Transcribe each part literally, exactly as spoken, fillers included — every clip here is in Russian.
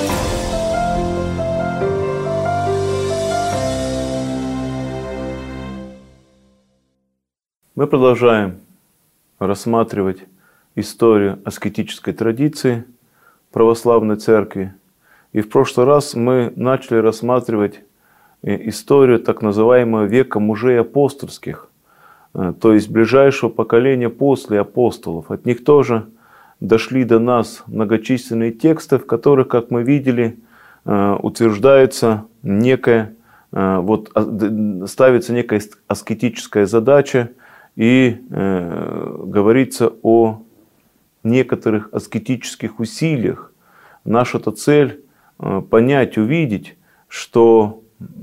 Мы продолжаем рассматривать историю аскетической традиции православной церкви. И в прошлый раз мы начали рассматривать историю так называемого века мужей апостольских, то есть ближайшего поколения после апостолов. От них тоже дошли до нас многочисленные тексты, в которых, как мы видели, утверждается некая, вот, ставится некая аскетическая задача, и э, говорится о некоторых аскетических усилиях. Наша-то цель э, понять, увидеть, что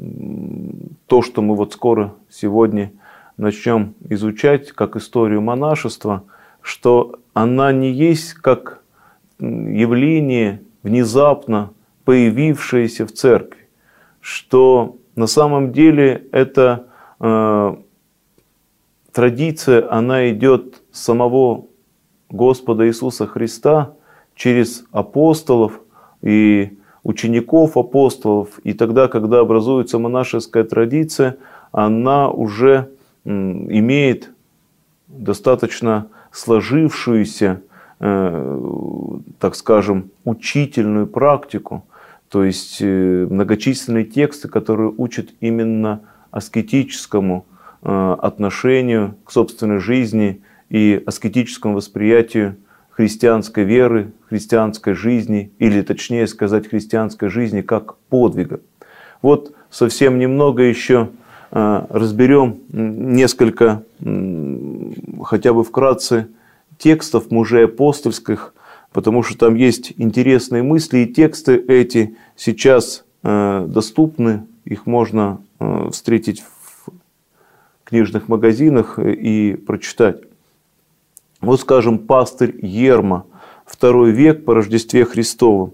то, что мы вот скоро сегодня начнем изучать как историю монашества, что она не есть как явление внезапно появившееся в церкви, что на самом деле это э, традиция, она идет с самого Господа Иисуса Христа через апостолов и учеников апостолов. И тогда, когда образуется монашеская традиция, она уже имеет достаточно сложившуюся, так скажем, учительную практику. То есть многочисленные тексты, которые учат именно аскетическому отношению к собственной жизни и аскетическому восприятию христианской веры, христианской жизни, или точнее сказать, христианской жизни как подвига. Вот совсем немного еще разберем несколько, хотя бы вкратце, текстов мужей апостольских, потому что там есть интересные мысли, и тексты эти сейчас доступны, их можно встретить в книжных магазинах и прочитать. Вот, скажем, пастырь Ерма, второй век по Рождестве Христову.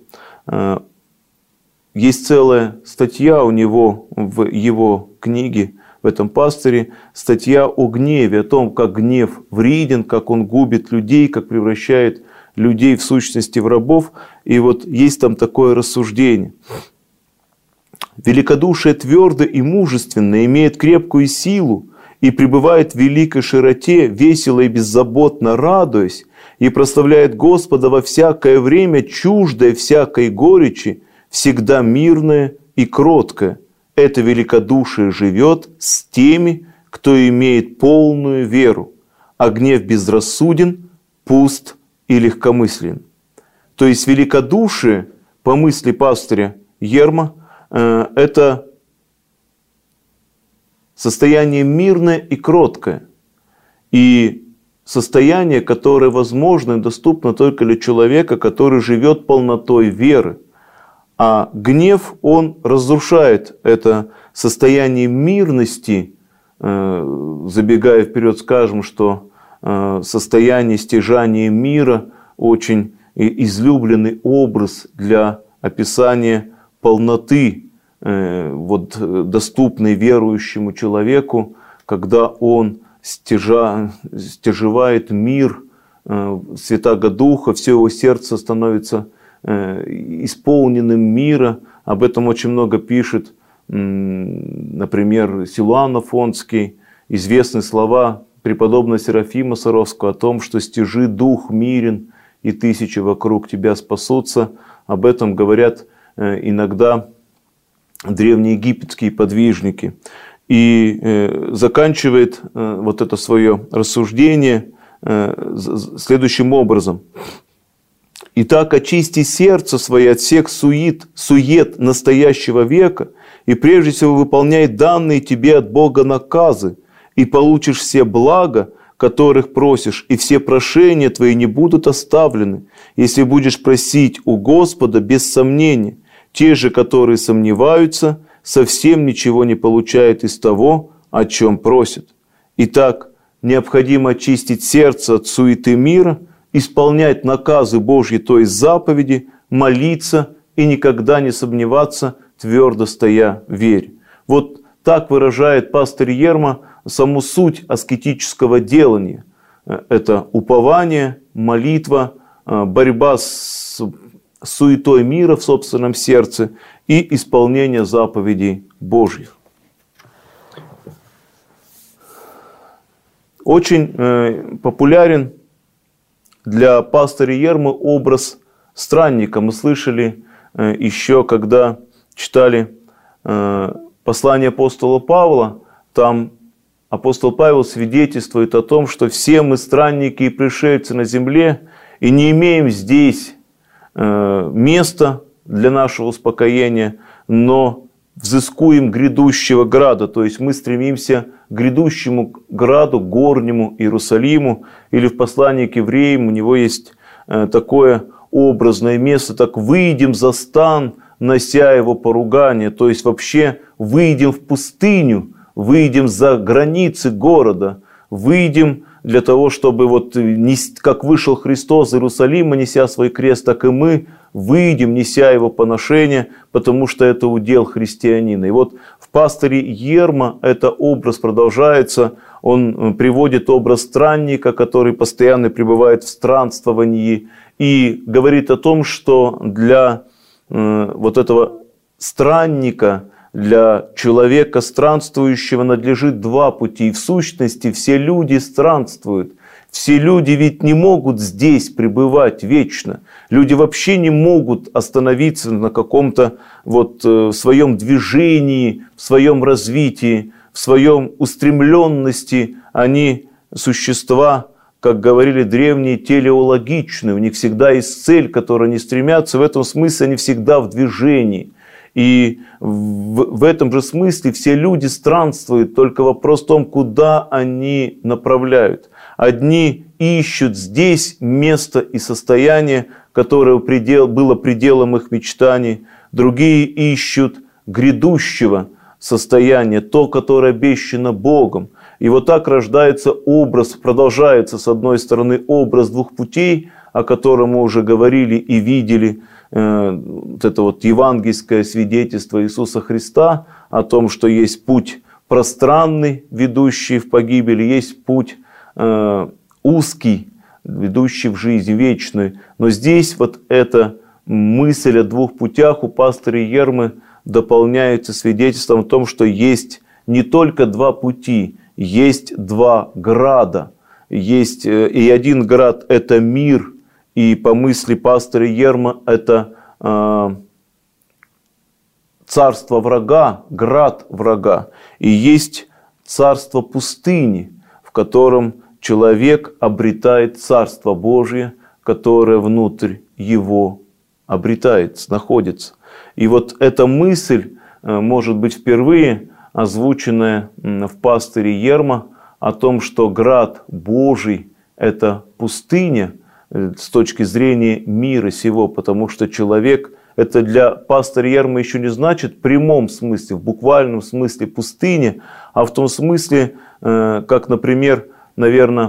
Есть целая статья у него в его книге, в этом пастыре, статья о гневе, о том, как гнев вреден, как он губит людей, как превращает людей в сущности в рабов. И вот есть там такое рассуждение. Великодушие твердо и мужественно имеет крепкую силу, и пребывает в великой широте, весело и беззаботно радуясь, и прославляет Господа во всякое время, чуждое всякой горечи, всегда мирное и кроткое. Это великодушие живет с теми, кто имеет полную веру, а гнев безрассуден, пуст и легкомыслен. То есть великодушие, по мысли пастыря Ерма, это состояние мирное и кроткое. И состояние, которое возможно и доступно только для человека, который живет полнотой веры. А гнев, он разрушает это состояние мирности. Забегая вперед, скажем, что состояние стяжания мира очень излюбленный образ для описания полноты, вот, доступный верующему человеку, когда он стяжа, стяжевает мир Святаго Духа, все его сердце становится исполненным мира. Об этом очень много пишет, например, Силуан Афонский. Известны слова преподобного Серафима Саровского о том, что «стяжи дух мирен, и тысячи вокруг тебя спасутся». Об этом говорят иногда древнеегипетские подвижники. И э, заканчивает э, вот это свое рассуждение э, следующим образом. «Итак, очисти сердце свое от всех сует, сует настоящего века, и прежде всего выполняй данные тебе от Бога наказы, и получишь все блага, которых просишь, и все прошения твои не будут оставлены, если будешь просить у Господа без сомнения. Те же, которые сомневаются, совсем ничего не получают из того, о чем просят. Итак, необходимо очистить сердце от суеты мира, исполнять наказы Божьи, то есть заповеди, молиться и никогда не сомневаться, твердо стоя в вере». Вот так выражает пастырь Ерма саму суть аскетического делания. Это упование, молитва, борьба с суетой мира в собственном сердце и исполнение заповедей Божьих. Очень э, популярен для пастыря Ермы образ странника. Мы слышали э, еще, когда читали э, послание апостола Павла, там апостол Павел свидетельствует о том, что все мы странники и пришельцы на земле, и не имеем здесь э, места для нашего успокоения, но взыскуем грядущего града, то есть мы стремимся к грядущему граду, горнему Иерусалиму, или в послании к евреям у него есть э, такое образное место, так выйдем за стан, нося его поругание, то есть вообще выйдем в пустыню, выйдем за границы города, выйдем для того, чтобы вот как вышел Христос из Иерусалима, неся свой крест, так и мы выйдем, неся его поношение, потому что это удел христианина. И вот в пастыре Ерма это образ продолжается, он приводит образ странника, который постоянно пребывает в странствовании, и говорит о том, что для э, вот этого странника, для человека странствующего надлежит два пути. И в сущности все люди странствуют. Все люди ведь не могут здесь пребывать вечно. Люди вообще не могут остановиться на каком-то вот в своем движении, в своем развитии, в своем устремленности. Они существа, как говорили древние, телеологичные. У них всегда есть цель, к которой они стремятся. В этом смысле они всегда в движении. И в, в этом же смысле все люди странствуют, только вопрос в том, куда они направляют. Одни ищут здесь место и состояние, которое предел, было пределом их мечтаний, другие ищут грядущего состояния, то, которое обещано Богом. И вот так рождается образ, продолжается с одной стороны образ двух путей, о котором мы уже говорили и видели, вот это вот евангельское свидетельство Иисуса Христа о том, что есть путь пространный, ведущий в погибель, есть путь э, узкий, ведущий в жизнь вечную. Но здесь вот эта мысль о двух путях у пастыря Ермы дополняется свидетельством о том, что есть не только два пути, есть два града. Есть, и один град – это мир, и по мысли пастыря Ерма это э, царство врага, град врага. И есть царство пустыни, в котором человек обретает царство Божие, которое внутрь его обретается, находится. И вот эта мысль, э, может быть впервые озвученная в пастыре Ерма о том, что град Божий – это пустыня, с точки зрения мира сего, потому что человек, это для пастыря Ермы еще не значит в прямом смысле, в буквальном смысле пустыня, а в том смысле, как, например, наверное,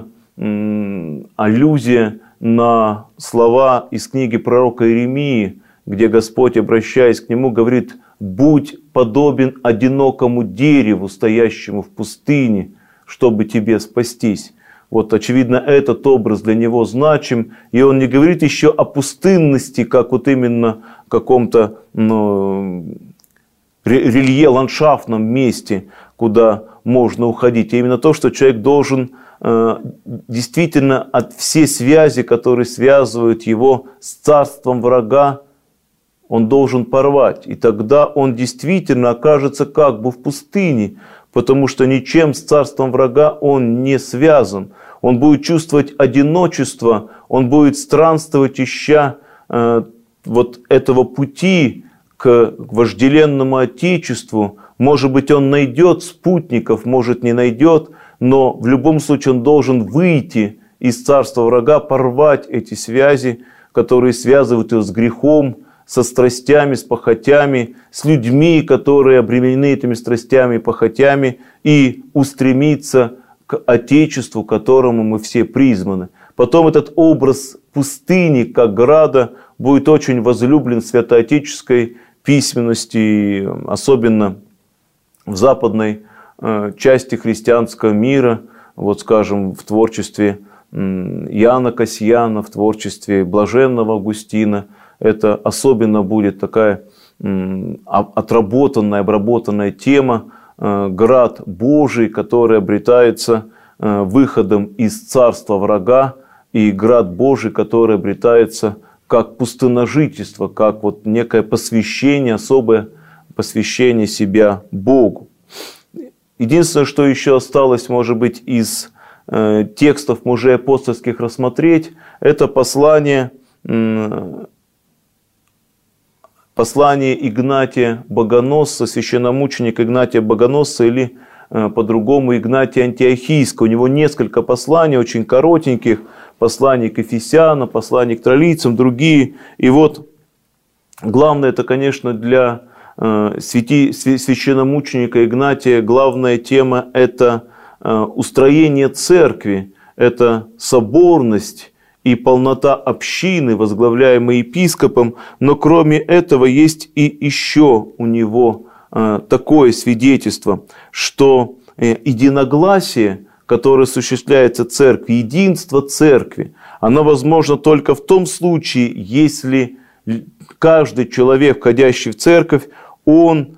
аллюзия на слова из книги пророка Иеремии, где Господь, обращаясь к нему, говорит: «Будь подобен одинокому дереву, стоящему в пустыне, чтобы тебе спастись». Вот, очевидно, этот образ для него значим, и он не говорит еще о пустынности, как вот именно в каком-то ну, релье, ландшафтном месте, куда можно уходить. А именно то, что человек должен э, действительно от все связи, которые связывают его с царством врага, он должен порвать. И тогда он действительно окажется как бы в пустыне, потому что ничем с царством врага он не связан. Он будет чувствовать одиночество, он будет странствовать, ища э, вот этого пути к вожделенному Отечеству. Может быть, он найдет спутников, может, не найдет, но в любом случае он должен выйти из царства врага, порвать эти связи, которые связывают его с грехом, со страстями, с похотями, с людьми, которые обременены этими страстями и похотями, и устремиться к Отечеству, к которому мы все призваны. Потом этот образ пустыни, как града, будет очень возлюблен в святоотеческой письменности, особенно в западной части христианского мира, вот скажем, в творчестве Иоанна Кассиана, в творчестве блаженного Августина. это особенно будет такая отработанная, обработанная тема, град Божий, который обретается выходом из царства врага, и град Божий, который обретается как пустынножительство, как вот некое посвящение, особое посвящение себя Богу. Единственное, что еще осталось, может быть, из э, текстов мужей апостольских рассмотреть, это послание, э, послание Игнатия Богоносца, священномученика Игнатия Богоносца, или э, по-другому Игнатия Антиохийского. У него несколько посланий, очень коротеньких, послание к Ефесянам, послание к Тролийцам, другие. И вот главное, это, конечно, для э, святи, священномученика Игнатия, главная тема – это э, устроение церкви, это соборность и полнота общины, возглавляемой епископом. Но кроме этого есть и еще у него э, такое свидетельство, что э, единогласие, которое осуществляется церкви, единство церкви, оно возможно только в том случае, если каждый человек, входящий в церковь, он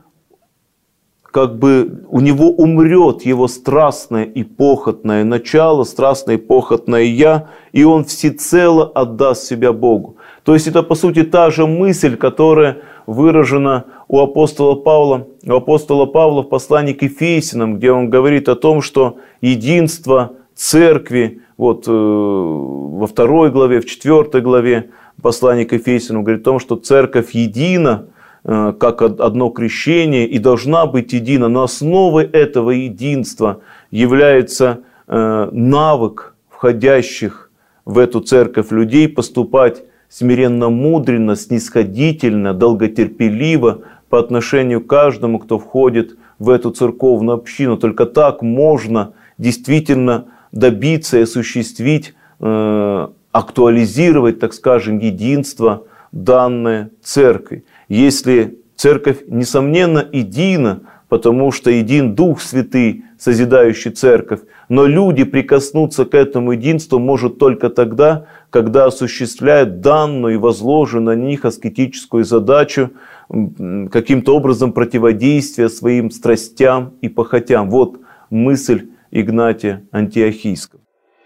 как бы, у него умрет его страстное и похотное начало, страстное и похотное «я», и он всецело отдаст себя Богу. То есть это, по сути, та же мысль, которая выражена у апостола Павла, у апостола Павла в послании к Ефесянам, где он говорит о том, что единство церкви, вот э, во второй главе, в четвертой главе послания к Ефесянам, говорит о том, что церковь едина, э, как одно крещение, и должна быть едина. Но основой этого единства является э, навык входящих в эту церковь людей поступать смиренно, мудренно, снисходительно, долготерпеливо по отношению к каждому, кто входит в эту церковную общину. Только так можно действительно добиться и осуществить, э, актуализировать, так скажем, единство данной церкви. Если церковь, несомненно, едина, потому что един Дух Святый, созидающий церковь, но люди прикоснуться к этому единству может только тогда, когда осуществляют данную и возложенную на них аскетическую задачу, каким-то образом противодействия своим страстям и похотям. Вот мысль Игнатия Антиохийского.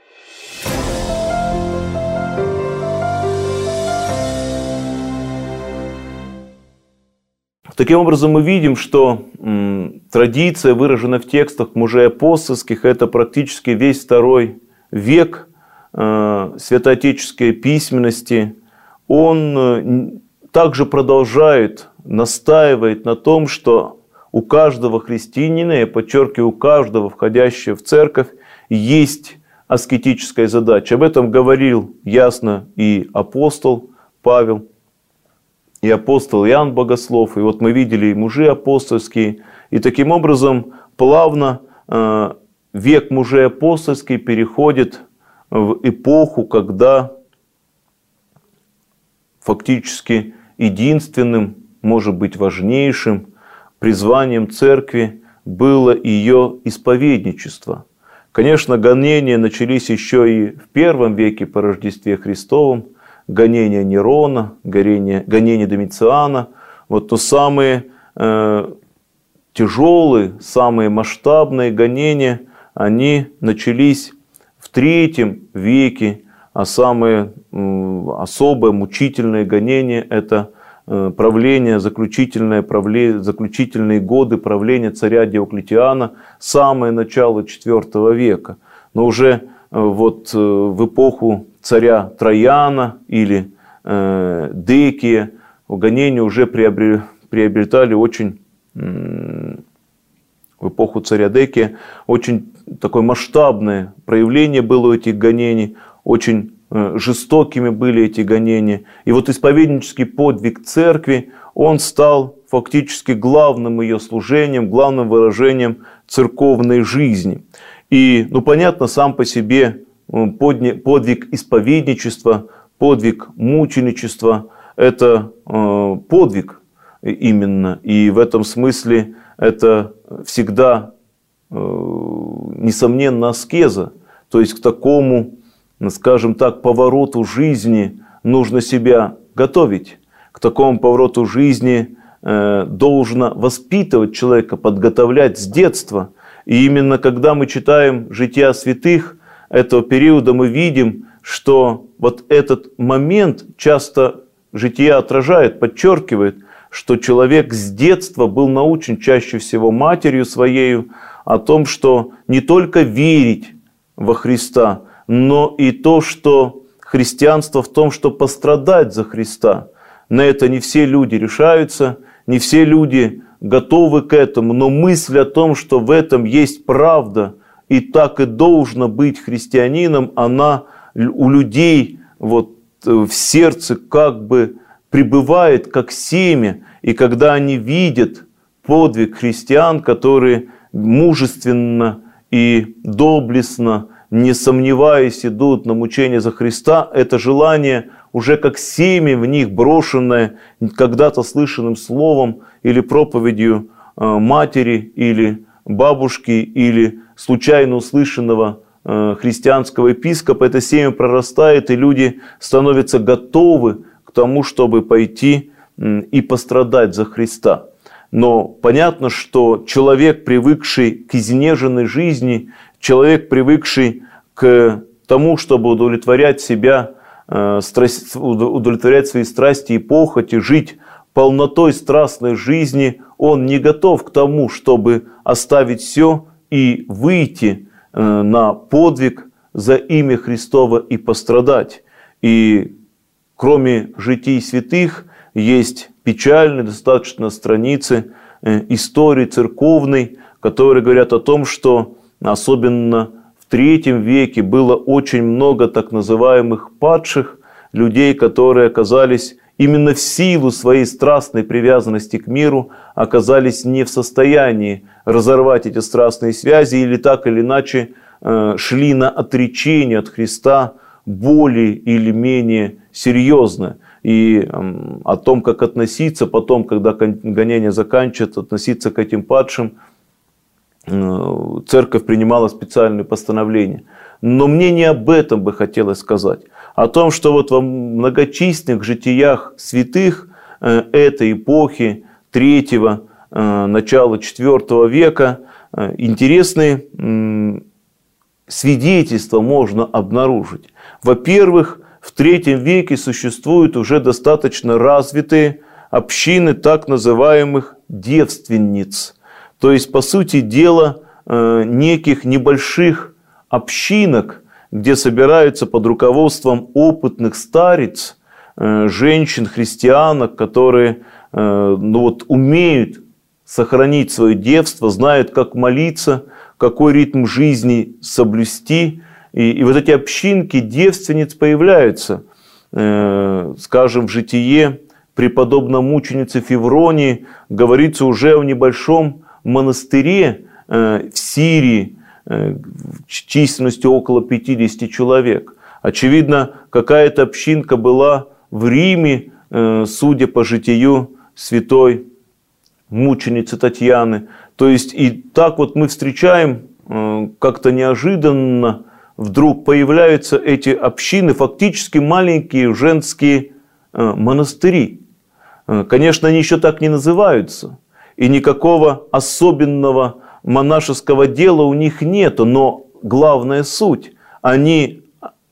Таким образом, мы видим, что м, традиция, выражена в текстах мужей апостольских, это практически весь второй век э, святоотеческой письменности. Он э, также продолжает, настаивает на том, что у каждого христианина, я подчеркиваю, у каждого входящего в церковь есть аскетическая задача. Об этом говорил ясно и апостол Павел, и апостол Иоанн Богослов, и вот мы видели и мужи апостольские. И таким образом плавно э, век мужей апостольских переходит в эпоху, когда фактически единственным, может быть важнейшим призванием церкви было ее исповедничество. Конечно, гонения начались еще и в первом веке по Рождестве Христовом. Гонения Нерона, гонения, гонения Домициана. Вот то самые э, тяжелые, самые масштабные гонения, они начались в третьем веке, а самые э, особые, мучительные гонения – это э, правление, заключительное правление, заключительные годы правления царя Диоклетиана, самое начало четвёртого века. Но уже э, вот э, в эпоху царя Трояна или э, Декия гонения уже приобрели, приобретали очень, э, в эпоху царя Декия, очень такое масштабное проявление было у этих гонений, очень э, жестокими были эти гонения. И вот исповеднический подвиг церкви, он стал фактически главным ее служением, главным выражением церковной жизни. И, ну, понятно, сам по себе подвиг исповедничества, подвиг мученичества – это подвиг именно. И в этом смысле это всегда, несомненно, аскеза. То есть к такому, скажем так, повороту жизни нужно себя готовить. такому повороту жизни э, должно воспитывать человека, подготовлять с детства. И именно когда мы читаем жития святых этого периода, мы видим, что вот этот момент часто жития отражает, подчеркивает, что человек с детства был научен чаще всего матерью своею о том, что не только верить во Христа, но и то, что христианство в том, что пострадать за Христа. На это не все люди решаются, не все люди готовы к этому, но мысль о том, что в этом есть правда, и так и должно быть христианином, она у людей вот в сердце как бы пребывает как семя, и когда они видят подвиг христиан, которые мужественно и доблестно, не сомневаясь, идут на мучения за Христа, это желание уже как семя в них, брошенное когда-то слышанным словом или проповедью матери, или бабушки, или случайно услышанного христианского епископа, это семя прорастает, и люди становятся готовы к тому, чтобы пойти и пострадать за Христа. Но понятно, что человек, привыкший к изнеженной жизни, человек, привыкший к тому, чтобы удовлетворять себя, удовлетворять свои страсти и похоти, жить полнотой страстной жизни, он не готов к тому, чтобы оставить все и выйти на подвиг за имя Христово и пострадать. И кроме житий святых есть печальные достаточно страницы истории церковной, которые говорят о том, что особенно в третьем веке было очень много так называемых падших людей, которые оказались именно в силу своей страстной привязанности к миру, оказались не в состоянии разорвать эти страстные связи или так или иначе шли на отречение от Христа более или менее серьезно. И о том, как относиться потом, когда гонение заканчивается, относиться к этим падшим, церковь принимала специальные постановления. Но мне не об этом бы хотелось сказать. О том, что вот во многочисленных житиях святых этой эпохи, третьего, начала четвёртого века, интересные свидетельства можно обнаружить. Во-первых, в третьем веке существуют уже достаточно развитые общины так называемых девственниц. То есть, по сути дела, неких небольших общинок, где собираются под руководством опытных стариц, женщин, христианок, которые ну вот, умеют сохранить свое девство, знают, как молиться, какой ритм жизни соблюсти. И, и вот эти общинки девственниц появляются, э, скажем, в житие преподобной мученицы Февронии говорится уже о небольшом монастыре э, в Сирии, э, численностью около пятидесяти человек. Очевидно, какая-то общинка была в Риме, э, судя по житию святой мученицы Татьяны. То есть и так вот мы встречаем э, как-то неожиданно, вдруг появляются эти общины, фактически маленькие женские монастыри. Конечно, они еще так не называются, и никакого особенного монашеского дела у них нет, но главная суть, они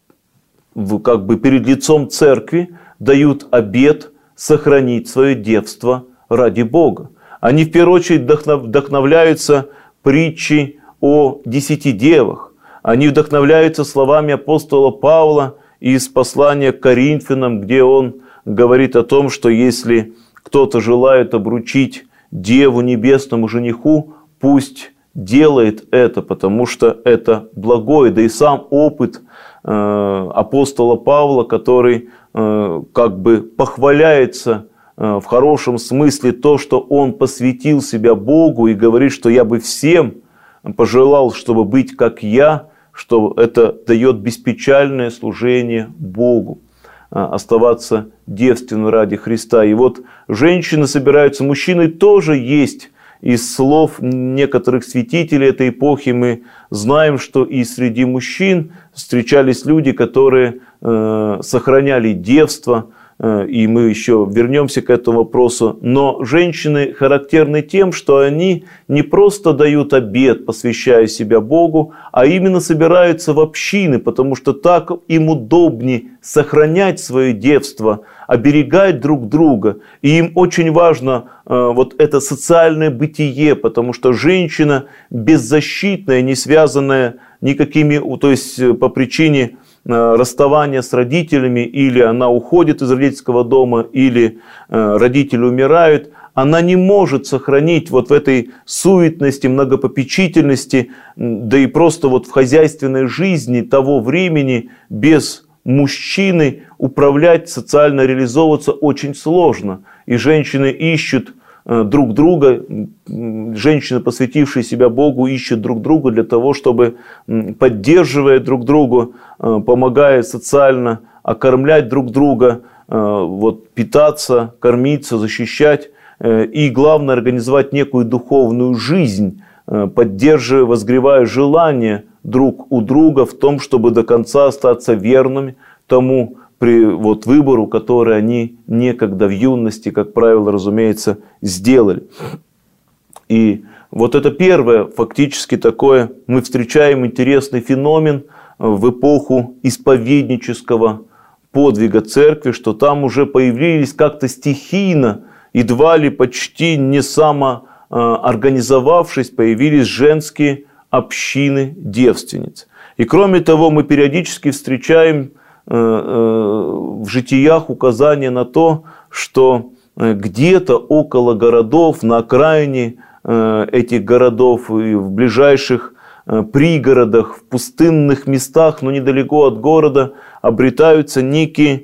как бы перед лицом церкви дают обет сохранить свое девство ради Бога. Они в первую очередь вдохновляются притчей о десяти девах. Они вдохновляются словами апостола Павла из послания к Коринфянам, где он говорит о том, что если кто-то желает обручить деву небесному жениху, пусть делает это, потому что это благое. Да и сам опыт э, апостола Павла, который э, как бы похваляется э, в хорошем смысле то, что он посвятил себя Богу и говорит, что я бы всем пожелал, чтобы быть как я, что это дает беспечальное служение Богу, оставаться девственным ради Христа. И вот женщины собираются, мужчины тоже есть. Из слов некоторых святителей этой эпохи мы знаем, что и среди мужчин встречались люди, которые э, сохраняли девство, и мы еще вернемся к этому вопросу. Но женщины характерны тем, что они не просто дают обет, посвящая себя Богу, а именно собираются в общины, потому что так им удобнее сохранять свое девство, оберегать друг друга. И им очень важно э, вот это социальное бытие, потому что женщина беззащитная, не связанная никакими, то есть по причине э, расставания с родителями, или она уходит из родительского дома, или э, родители умирают, она не может сохранить вот в этой суетности, многопопечительности, да и просто вот в хозяйственной жизни того времени без мужчины управлять, социально реализовываться очень сложно. И женщины ищут друг друга, женщины, посвятившие себя Богу, ищут друг друга для того, чтобы, поддерживая друг друга, помогая социально окормлять друг друга, вот, питаться, кормиться, защищать. И главное, организовать некую духовную жизнь, поддерживая, возгревая желание друг у друга в том, чтобы до конца остаться верными тому при, вот, выбору, который они некогда в юности, как правило, разумеется, сделали. И вот это первое, фактически такое, мы встречаем интересный феномен в эпоху исповеднического подвига церкви, что там уже появились как-то стихийно, едва ли почти не самоорганизовавшись, появились женские общины девственниц. И кроме того, мы периодически встречаем в житиях указания на то, что где-то около городов, на окраине этих городов и в ближайших пригородах, в пустынных местах, но недалеко от города, обретаются некие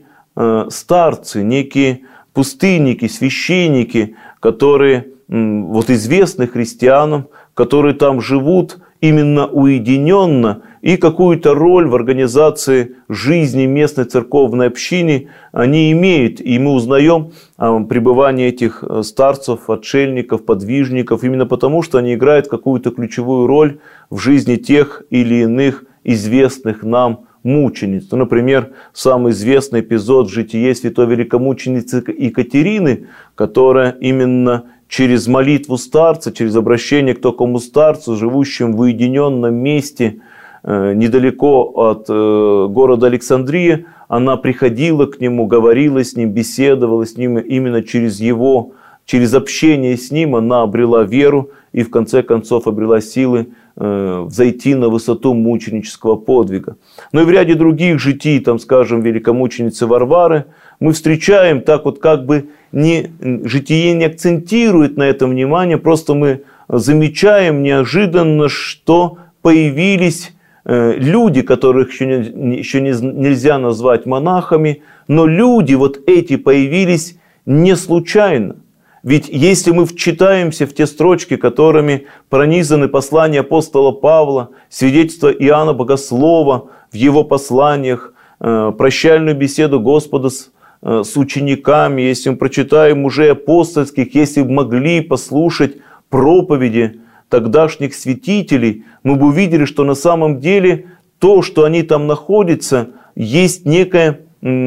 старцы, некие пустынники, священники, которые вот известны христианам, которые там живут именно уединенно, и какую-то роль в организации жизни местной церковной общины они имеют. И мы узнаем о пребывании этих старцев, отшельников, подвижников, именно потому, что они играют какую-то ключевую роль в жизни тех или иных известных нам мучениц. Ну, например, самый известный эпизод в житие святой великомученицы Екатерины, которая именно через молитву старца, через обращение к такому старцу, живущему в уединенном месте, недалеко от города Александрия, она приходила к нему, говорила с ним, беседовала с ним, именно через его, через общение с ним она обрела веру и в конце концов обрела силы взойти на высоту мученического подвига. Но и в ряде других житий, там, скажем, великомученицы Варвары, мы встречаем так вот как бы не, житие не акцентирует на этом внимание, просто мы замечаем неожиданно, что появились люди, которых еще, не, еще не, нельзя назвать монахами, но люди вот эти появились не случайно. Ведь если мы вчитаемся в те строчки, которыми пронизаны послания апостола Павла, свидетельства Иоанна Богослова в его посланиях, прощальную беседу Господа с, с учениками, если мы прочитаем мужей апостольских, если бы могли послушать проповеди тогдашних святителей, мы бы увидели, что на самом деле то, что они там находятся, есть некое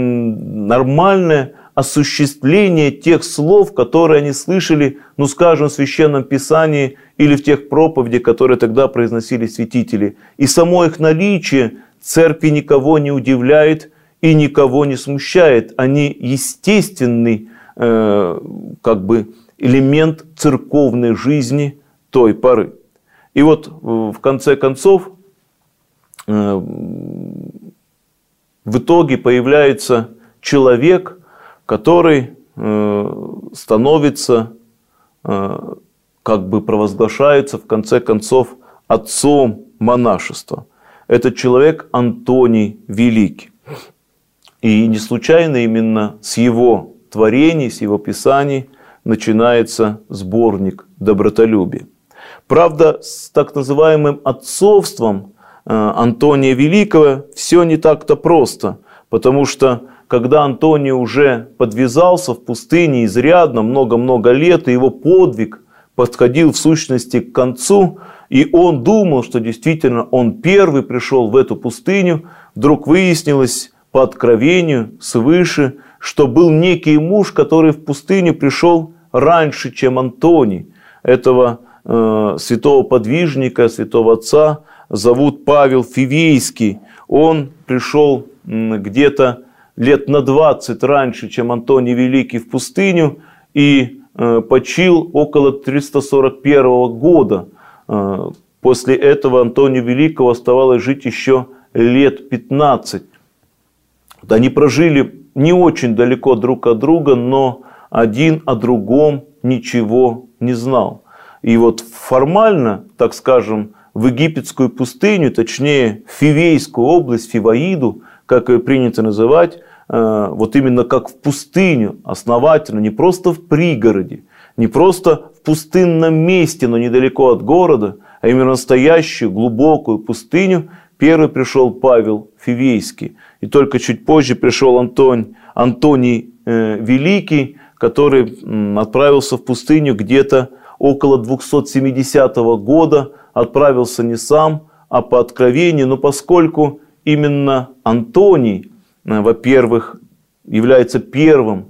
нормальное осуществление тех слов, которые они слышали, ну скажем, в Священном Писании или в тех проповедях, которые тогда произносили святители. И само их наличие церкви никого не удивляет и никого не смущает. Они естественный э, как бы элемент церковной жизни той поры. И вот в конце концов э, в итоге появляется человек, который э, становится, э, как бы провозглашается в конце концов отцом монашества. Этот человек Антоний Великий. И не случайно именно с его творений, с его писаний начинается сборник «Добротолюбие». Правда, с так называемым отцовством э, Антония Великого все не так-то просто, потому что когда Антоний уже подвязался в пустыне изрядно, много-много лет, и его подвиг подходил в сущности к концу, и он думал, что действительно он первый пришел в эту пустыню, вдруг выяснилось по откровению свыше, что был некий муж, который в пустыню пришел раньше, чем Антоний. Этого э, святого подвижника, святого отца зовут Павел Фивейский. Он пришел э, где-то лет на двадцать раньше, чем Антоний Великий в пустыню, и э, почил около триста сорок первого года. Э, после этого Антонию Великого оставалось жить еще лет пятнадцать. Они прожили не очень далеко друг от друга, но один о другом ничего не знал. И вот формально, так скажем, в египетскую пустыню, точнее в Фивейскую область, Фиваиду, как ее принято называть, вот именно как в пустыню, основательно, не просто в пригороде, не просто в пустынном месте, но недалеко от города, а именно настоящую глубокую пустыню, первый пришел Павел Фивейский. И только чуть позже пришел Антон, Антоний э, Великий, который м, отправился в пустыню где-то около двухсот семидесятого года. Отправился не сам, а по откровению. Но поскольку именно Антоний, э, во-первых, является первым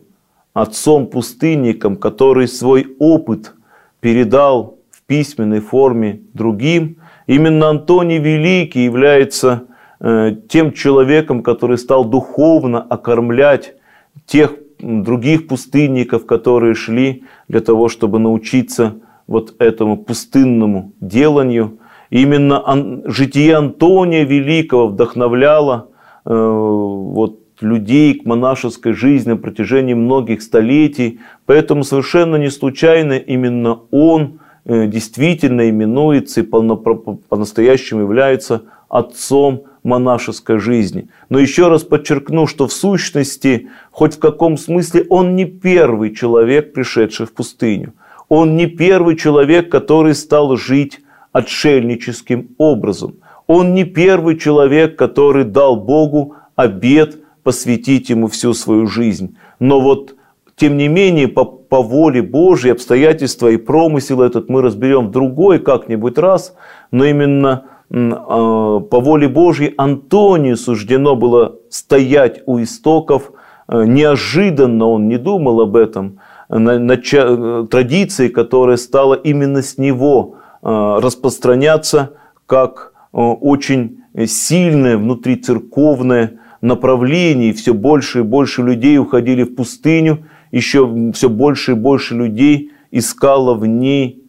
отцом-пустынником, который свой опыт передал в письменной форме другим, именно Антоний Великий является э, тем человеком, который стал духовно окормлять тех других пустынников, которые шли для того, чтобы научиться вот этому пустынному деланию. И именно ан- житие Антония Великого вдохновляло э, вот, людей к монашеской жизни на протяжении многих столетий. Поэтому совершенно не случайно именно он действительно именуется и по-настоящему является отцом монашеской жизни. Но еще раз подчеркну, что в сущности, хоть в каком смысле, он не первый человек, пришедший в пустыню. Он не первый человек, который стал жить отшельническим образом. Он не первый человек, который дал Богу обет посвятить Ему всю свою жизнь. Но вот, тем не менее, по, по воле Божьей, обстоятельства и промысел этот мы разберем в другой как-нибудь раз. Но именно э, по воле Божьей Антонию суждено было стоять у истоков. Э, неожиданно он не думал об этом. На, на, традиции, которая стала именно с него э, распространяться как э, очень сильное внутрицерковное направлений, все больше и больше людей уходили в пустыню, еще все больше и больше людей искало в ней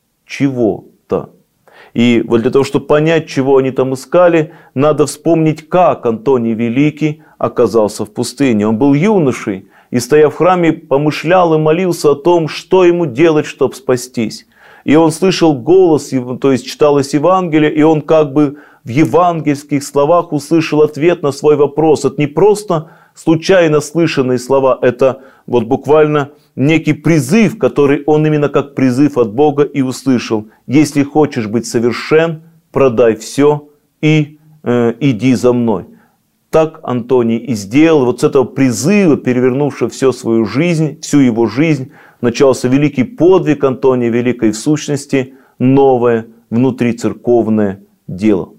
чего-то. И вот для того, чтобы понять, чего они там искали, надо вспомнить, как Антоний Великий оказался в пустыне. Он был юношей и, стоя в храме, помышлял и молился о том, что ему делать, чтобы спастись. И он слышал голос, то есть читалось Евангелие, и он как бы в евангельских словах услышал ответ на свой вопрос. Это не просто случайно слышанные слова, это вот буквально некий призыв, который он именно как призыв от Бога и услышал. Если хочешь быть совершен, продай все и э, иди за мной. Так Антоний и сделал. Вот с этого призыва, перевернувшего всю свою жизнь, всю его жизнь, начался великий подвиг Антония Великого и в сущности новое внутрицерковное дело.